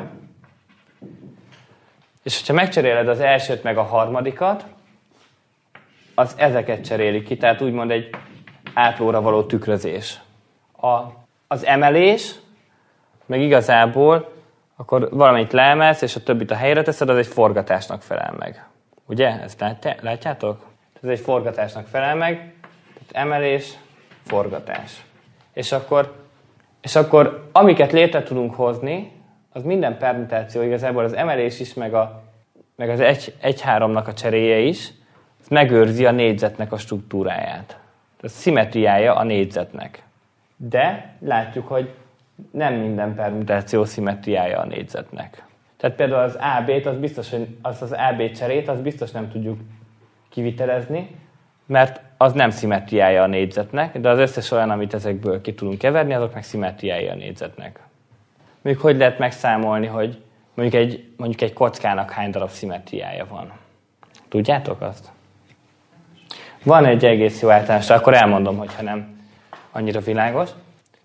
És hogyha megcseréled az elsőt meg a harmadikat, az ezeket cseréli ki, tehát úgymond egy átlóra való tükrözés. A, az emelés, meg igazából, akkor valamit leemelsz, és a többit a helyre teszed, az egy forgatásnak felel meg. Ugye? Ezt látjátok? Ez egy forgatásnak felel meg. Tehát emelés, forgatás. És akkor, és akkor amiket létre tudunk hozni, az minden permutáció igazából, az emelés is, meg, a, meg az egy háromnak a cseréje is, ez megőrzi a négyzetnek a struktúráját. Ez szimmetriája a négyzetnek. De látjuk, hogy nem minden permutáció szimmetriája a négyzetnek. Tehát például az á bét, az biztos, hogy az, az á bé cserét, az biztos nem tudjuk kivitelezni, mert az nem szimmetriája a négyzetnek, de az összes olyan, amit ezekből ki tudunk keverni, azok meg szimmetriája a négyzetnek. Mondjuk hogy lehet megszámolni, hogy mondjuk egy, mondjuk egy kockának hány darab szimmetriája van? Tudjátok azt? Van egy egész jó általános, akkor elmondom, hogyha nem annyira világos.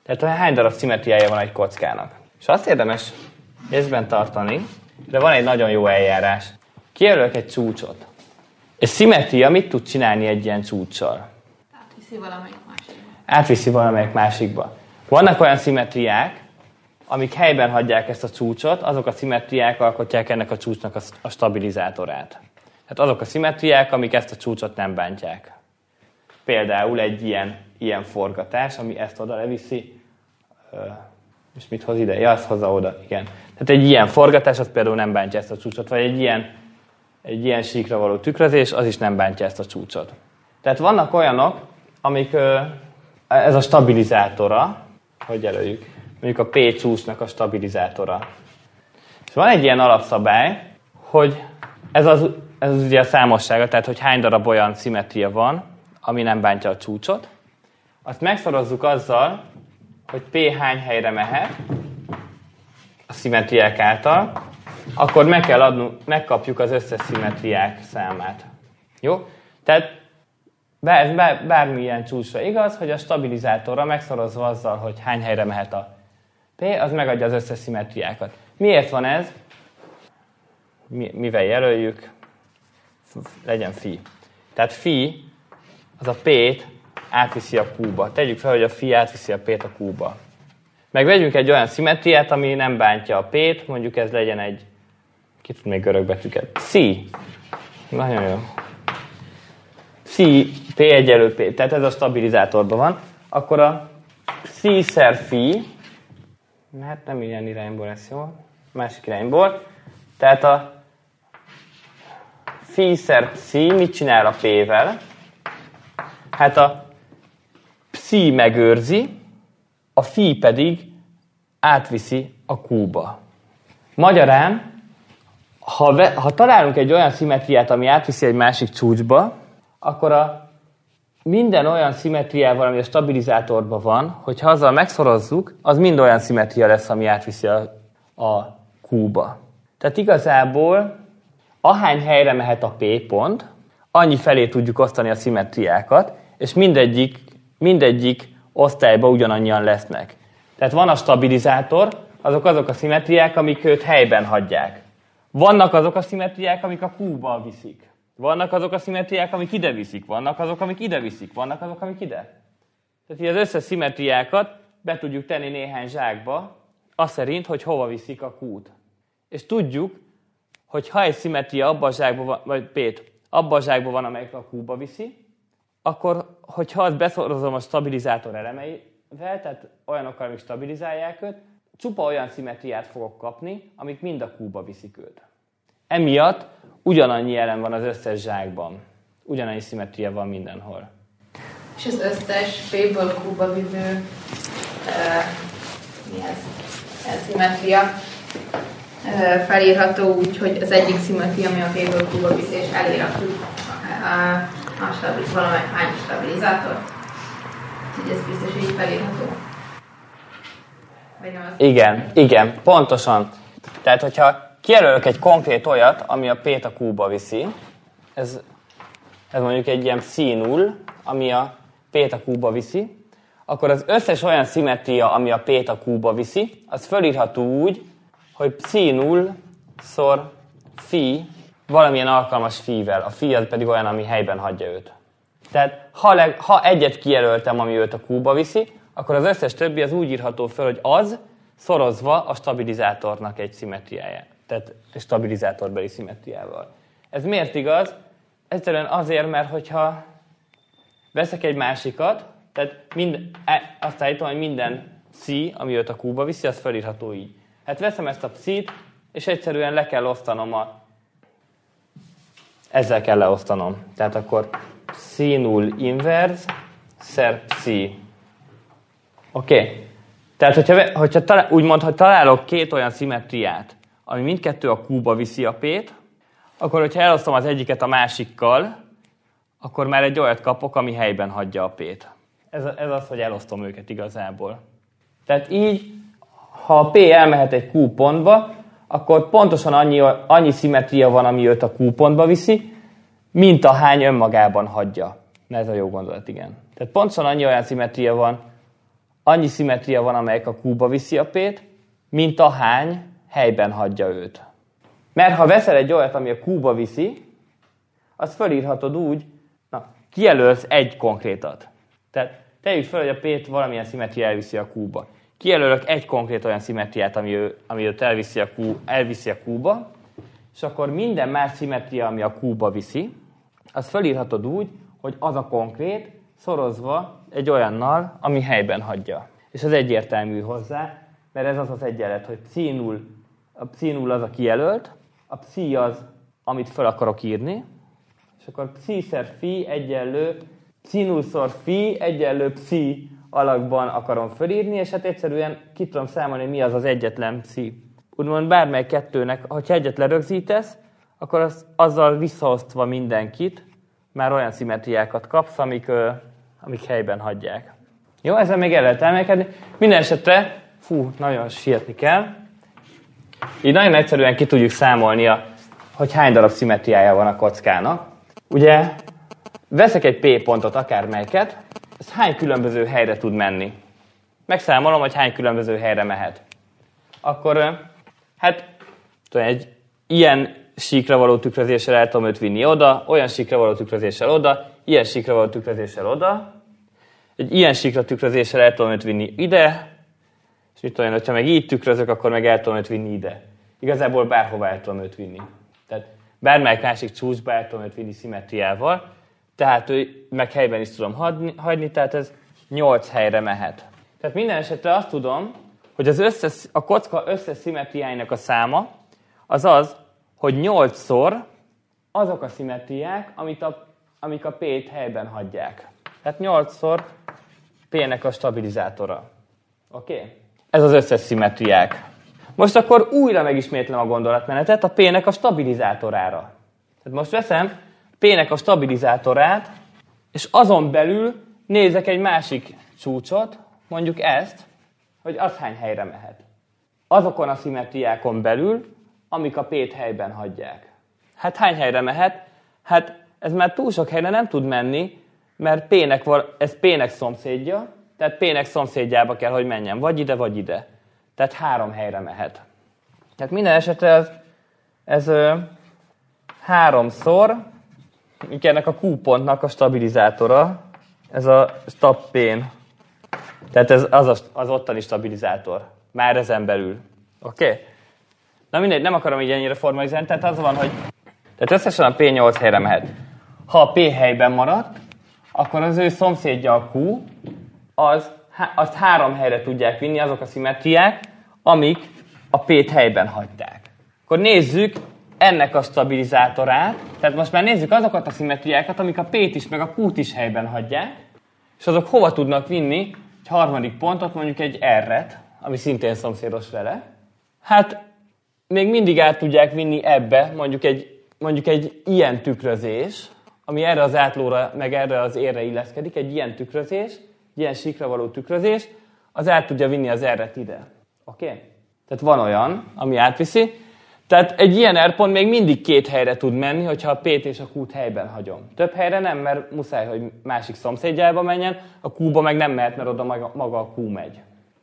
Tehát hány darab szimmetriája van egy kockának. És azt érdemes észben tartani, de van egy nagyon jó eljárás. Kijelölök egy csúcsot. És szimmetria mit tud csinálni egy ilyen csúccsal? Átviszi valamelyik másikba. Átviszi valamelyik másikba. Vannak olyan szimmetriák, amik helyben hagyják ezt a csúcsot, azok a szimmetriák alkotják ennek a csúcsnak a stabilizátorát. Tehát azok a szimmetriák, amik ezt a csúcsot nem bántják. Például egy ilyen, ilyen forgatás, ami ezt oda leviszi. És mit hoz ide? Ja, azt hozza oda, igen. Tehát egy ilyen forgatás, az például nem bántja ezt a csúcsot, vagy egy ilyen, egy ilyen síkra való tükrözés, az is nem bántja ezt a csúcsot. Tehát vannak olyanok, amik ez a stabilizátora, hogy jelöljük, mondjuk a P csúcsnak a stabilizátora. És van egy ilyen alapszabály, hogy ez az, ez az ugye a számossága, tehát hogy hány darab olyan szimmetria van, ami nem bántja a csúcsot. Azt megszorozzuk azzal, hogy P hány helyre mehet a szimmetriák által, akkor meg kell adnunk, megkapjuk az összes szimmetriák számát. Jó? Tehát bár, bár, bármilyen csúcsra igaz, hogy a stabilizátorra megszorozva azzal, hogy hány helyre mehet a P, az megadja az összes szimmetriákat. Miért van ez? Mi, mivel jelöljük? Legyen phi. Tehát phi az a P-t átviszi a Q-ba. Tegyük fel, hogy a phi átviszi a P-t a Q-ba. Meg vegyünk egy olyan szimmetriát, ami nem bántja a P-t, mondjuk ez legyen egy, ki tud még görög betűket? Psi. Nagyon jó. Psi, P egyenlő P, tehát ez a stabilizátorban van. Akkor a psi szer phi, hát nem ilyen irányból lesz jó, másik irányból. Tehát a phi szer psi mit csinál a P-vel? Hát a psi megőrzi, a phi pedig átviszi a Q-ba. Magyarán, ha, ve, ha találunk egy olyan szimmetriát, ami átviszi egy másik csúcsba, akkor a minden olyan szimmetriával, ami a stabilizátorban van, hogyha azzal megszorozzuk, az mind olyan szimmetria lesz, ami átviszi a, a Q-ba. Tehát igazából ahány helyre mehet a P pont, annyi felé tudjuk osztani a szimmetriákat, és mindegyik, mindegyik osztályban ugyanannyian lesznek. Tehát van a stabilizátor, azok azok a szimmetriák, amik őt helyben hagyják. Vannak azok a szimmetriák, amik a Q-ba viszik. Vannak azok a szimmetriák, amik ide viszik. Vannak azok, amik ide viszik. Vannak azok, amik ide. Tehát így az összes szimmetriákat be tudjuk tenni néhány zsákba, az szerint, hogy hova viszik a Q-t. És tudjuk, hogy ha egy szimmetria abban a zsákban van, vagy P-t, abban a zsákban van, amelyik a Q-ba viszi, akkor, hogyha azt beszorozom a stabilizátor elemeivel, tehát olyanokkal, amik stabilizálják őt, csupa olyan szimmetriát fogok kapni, amik mind a Q-ba viszik őt. Emiatt ugyanannyi elem van az összes zsákban. Ugyanannyi szimmetria van mindenhol. És az összes P-ből Q-ba vívő uh, mi ez? Ez szimmetria uh, felírható úgy, hogy az egyik szimmetria, ami a P-ből Q-ba viszi, és elírható uh, a stabiliz, valamely hány stabilizátor. Úgyhogy ez biztos, hogy így felírható. Igen, igen, pontosan. Tehát, hogyha kijelölök egy konkrét olyat, ami a P-t a Q-ba viszi, ez, ez mondjuk egy ilyen psi null, ami a P-t a Q-ba viszi, akkor az összes olyan szimmetria, ami a P-t a Q-ba viszi, az fölírható úgy, hogy psi null szor phi valamilyen alkalmas phi-vel. A phi az pedig olyan, ami helyben hagyja őt. Tehát ha, leg, ha egyet kijelöltem, ami őt a Q-ba viszi, akkor az összes többi az úgy írható föl, hogy az szorozva a stabilizátornak egy szimmetriáját. Tehát egy stabilizátorbeli szimmetriával. Ez miért igaz? Egyszerűen azért, mert hogyha veszek egy másikat, tehát mind, azt állítom, hogy minden psi, ami őt a Q-ba viszi, az felírható így. Hát veszem ezt a psit, és egyszerűen le kell osztanom a... Ezzel kell leosztanom. Tehát akkor psi null inverse szer psi. Oké. Okay. Tehát, hogyha, hogyha talál, úgymond, hogy találok két olyan szimmetriát, ami mindkettő a Q-ba viszi a P-t, akkor, hogyha elosztom az egyiket a másikkal, akkor már egy olyat kapok, ami helyben hagyja a P-t. Ez, ez az, hogy elosztom őket igazából. Tehát így, ha a P elmehet egy Q pontba, akkor pontosan annyi, annyi szimmetria van, ami őt a Q pontba viszi, mint a hány önmagában hagyja. Ez a jó gondolat, igen. Tehát pontosan annyi olyan szimmetria van, annyi szimmetria van, amelyik a Q-ba viszi a P-t, mint ahány helyben hagyja őt. Mert ha veszel egy olyat, ami a Q-ba viszi, azt felírhatod úgy, na, kijelölsz egy konkrétat. Tehát tegyük fel, hogy a P-t valamilyen szimmetria elviszi a Q-ba. Kijelölök egy konkrét olyan szimmetriát, ami, ő, ami őt elviszi a, Q, elviszi a Q-ba, és akkor minden más szimmetria, ami a Q-ba viszi, azt felírhatod úgy, hogy az a konkrét szorozva egy olyannal, ami helyben hagyja. És az egyértelmű hozzá, mert ez az az egyenlet, hogy psi null, a psi null az a kijelölt, a psi az, amit fel akarok írni, és akkor psi-szer phi egyenlő, psi null-szor phi egyenlő psi alakban akarom felírni, és hát egyszerűen ki tudom számolni, mi az az egyetlen psi. Úgymond bármely kettőnek, ha egyetlen rögzítesz, akkor az, azzal visszaosztva mindenkit, már olyan szimmetriákat kapsz, amik, ö, amik helyben hagyják. Jó, ezzel még el lehet elmélkedni. Minden esetre, fú, nagyon sietni kell. Így nagyon egyszerűen ki tudjuk számolni, a, hogy hány darab szimmetriája van a kockának. Ugye, veszek egy P pontot, akármelyiket, ez hány különböző helyre tud menni. Megszámolom, hogy hány különböző helyre mehet. Akkor, hát, tudom, egy ilyen síkra való tükrözéssel el tudom őt vinni oda, olyan síkra való tükrözéssel oda, ilyen síkra való tükrözéssel oda, egy ilyen síkra tükrözéssel el tudom őt vinni ide, és mit tudom én, hogyha meg így tükrözök, akkor meg el tudom őt vinni ide. Igazából bárhova el tudom őt vinni. Tehát bármelyik másik csúcsba el tudom őt vinni szimmetriával, tehát ő meg helyben is tudom hagyni, hagyni, tehát ez nyolc helyre mehet. Tehát minden esetre azt tudom, hogy az összes, a kocka összes szimmetriáinak a száma az az, hogy nyolcszor azok a szimmetriák, amit a, amik a P-t helyben hagyják. Tehát nyolcszor P-nek a stabilizátora. Oké? Okay? Ez az összes szimmetriák. Most akkor újra megismétlem a gondolatmenetet a P-nek a stabilizátorára. Tehát most veszem P-nek a stabilizátorát, és azon belül nézek egy másik csúcsot, mondjuk ezt, hogy az hány helyre mehet. Azokon a szimmetriákon belül, amik a P-t helyben hagyják. Hát hány helyre mehet? Hát ez már túl sok helyre nem tud menni, mert P-nek, ez P-nek szomszédja, tehát P-nek szomszédjába kell, hogy menjen. Vagy ide, vagy ide. Tehát három helyre mehet. Tehát minden esetre ez, ez ö, háromszor, ennek a Q pontnak a stabilizátora, ez a stab P-n. Tehát ez az, a, az ottani stabilizátor. Már ezen belül. Oké? Okay? Na mindegy, nem akarom így ennyire formalizálni, tehát az van, hogy tehát összesen a P nyolc helyre mehet. Ha a P helyben maradt, akkor az ő szomszédja a Q, az, azt három helyre tudják vinni azok a szimmetriák, amik a P-t helyben hagyták. Akkor nézzük ennek a stabilizátorát, tehát most már nézzük azokat a szimmetriákat, amik a P-t is, meg a Q-t is helyben hagyják, és azok hova tudnak vinni egy harmadik pontot, mondjuk egy R-et, ami szintén szomszédos vele. Hát még mindig át tudják vinni ebbe mondjuk egy, mondjuk egy ilyen tükrözés, ami erre az átlóra, meg erre az érre illeszkedik, egy ilyen tükrözés, egy ilyen síkra való tükrözés, az át tudja vinni az R-et ide. Oké? Okay? Tehát van olyan, ami átviszi. Tehát egy ilyen R-pont még mindig két helyre tud menni, hogyha a P-t és a Q-t helyben hagyom. Több helyre nem, mert muszáj, hogy másik szomszédjába menjen, a Q-ba meg nem mehet, mert oda maga, maga a Q megy.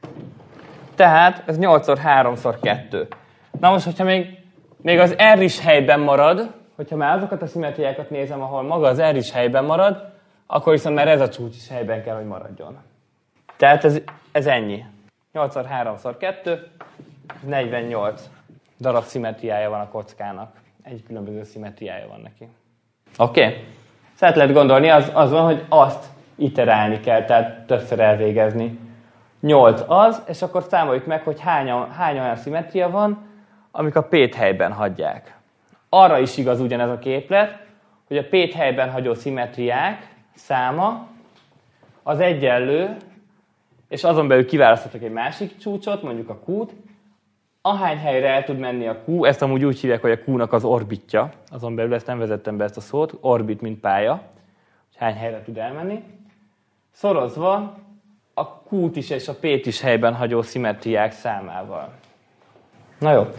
Tehát ez nyolcszor háromszor kettő. Na most, hogyha még, még az R is helyben marad, hogyha már azokat a szimmetriákat nézem, ahol maga az R is helyben marad, akkor viszont már ez a csúcs is helyben kell, hogy maradjon. Tehát ez, ez ennyi. nyolcszor háromszor kettő, negyvennyolc darab szimmetriája van a kockának. Egy különböző szimmetriája van neki. Oké? Okay. Szóval lehet gondolni, az, az van, hogy azt iterálni kell, tehát többször elvégezni. nyolc az, és akkor számoljuk meg, hogy hány, hány olyan szimmetria van, amik a P-t helyben hagyják. Arra is igaz ugyanez a képlet, hogy a P-t helyben hagyó szimmetriák száma az egyenlő, és azon belül kiválaszthatok egy másik csúcsot, mondjuk a Q-t, ahány helyre el tud menni a Q, ezt amúgy úgy hívják, hogy a Q-nak az orbitja, azon belül ezt nem vezettem be ezt a szót, orbit, mint pálya, hogy hány helyre tud elmenni, szorozva a Q-t is és a P-t is helyben hagyó szimmetriák számával. Na jó.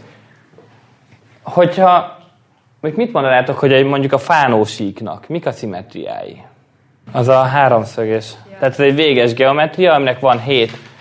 Hogyha, még mit mondanátok, hogy mondjuk a fánósíknak mik a szimmetriái? Az a háromszöges. Ja. Tehát ez egy véges geometria, aminek van hét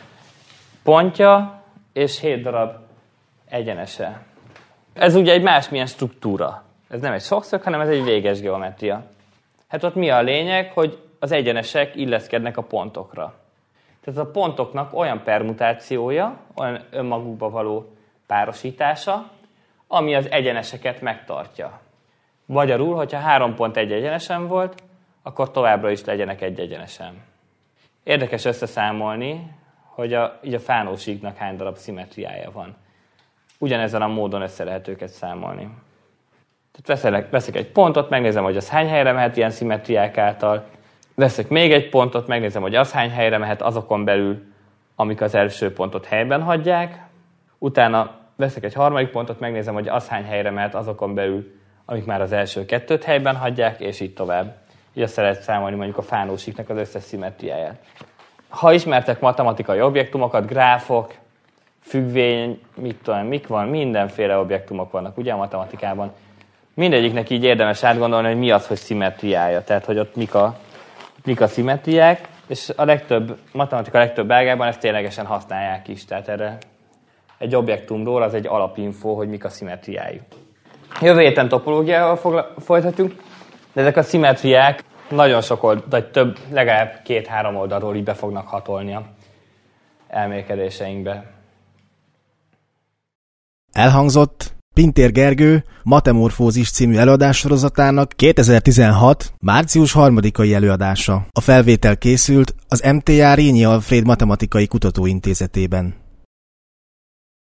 pontja és hét darab egyenese. Ez ugye egy másmilyen struktúra. Ez nem egy sokszög, hanem ez egy véges geometria. Hát ott mi a lényeg, hogy az egyenesek illeszkednek a pontokra. Tehát a pontoknak olyan permutációja, olyan önmagukba való párosítása, ami az egyeneseket megtartja. Magyarul, hogyha három pont egy egyenesen volt, akkor továbbra is legyenek egy egyenesen. Érdekes összeszámolni, hogy a, így a fánósíknak hány darab szimmetriája van. Ugyanezen a módon össze lehet őket számolni. Tehát veszek, veszek egy pontot, megnézem, hogy az hány helyre mehet ilyen szimmetriák által. Veszek még egy pontot, megnézem, hogy az hány helyre mehet azokon belül, amik az első pontot helyben hagyják. Utána veszek egy harmadik pontot, megnézem, hogy az hány helyre mehet azokon belül, amik már az első kettőt helyben hagyják, és így tovább. Így azt lehet számolni mondjuk a fánósíknak az összes szimmetriáját. Ha ismertek matematikai objektumokat, gráfok, függvény, mit tudom, mik van, mindenféle objektumok vannak ugye a matematikában. Mindegyiknek így érdemes átgondolni, hogy mi az, hogy szimmetriája. Tehát, hogy ott mik a, mik a szimmetriák, és a legtöbb, matematika legtöbb ágában ezt ténylegesen használják is. Tehát erre egy objektumról az egy alapinfo, hogy mik a szimmetriái. Jövő héten topológiával fogla- folytatjuk, de ezek a szimmetriák nagyon sok oldal, vagy több, legalább két-három oldalról így be fognak hatolni a elmélkedéseinkbe. Elhangzott Pintér Gergő Matemorfózis című előadássorozatának kétezer-tizenhat. március harmadikai előadása. A felvétel készült az em té á Rényi Alfréd Matematikai Kutatóintézetében.